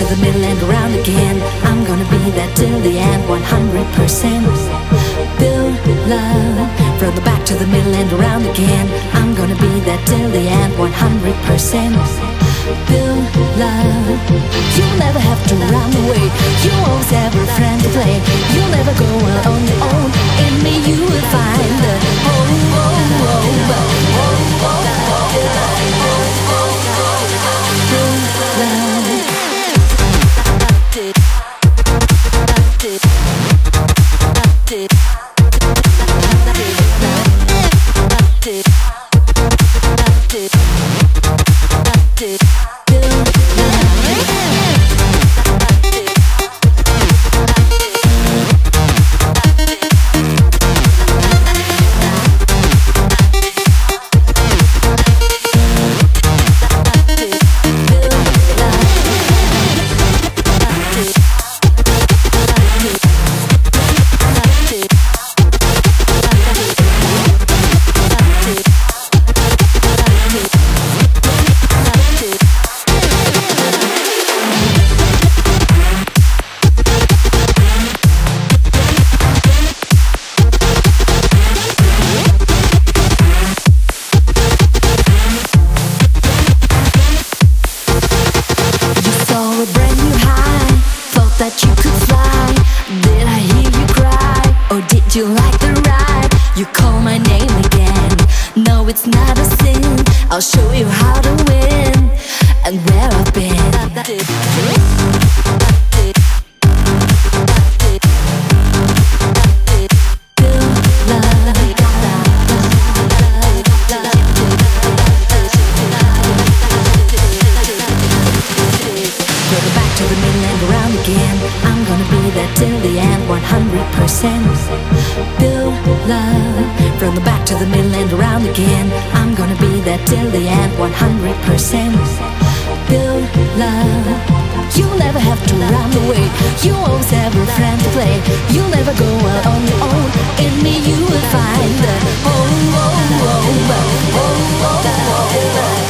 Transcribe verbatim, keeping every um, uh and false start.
the middle and around again. I'm gonna be there till the end, one hundred percent. Build love from the back to the middle and around again. I'm gonna be there till the end, one hundred percent. Build love. You'll never have to run away. You always have a friend to play. You'll never go out on your own. In me you will find the home, home, home, home, home, build love. That you could fly. Did I hear you cry? Or did you like the ride? You call my name again. No, it's not a sin. I'll show you how to win and where I've been. To the middle and around again. I'm gonna be there till the end, one hundred percent. Build love from the back to the middle and around again. I'm gonna be there till the end, one hundred percent. Build love. You'll never have to run away. You always have a friend to play. You'll never go out on your own. In me you will find the home, home, home, home, home, home, home.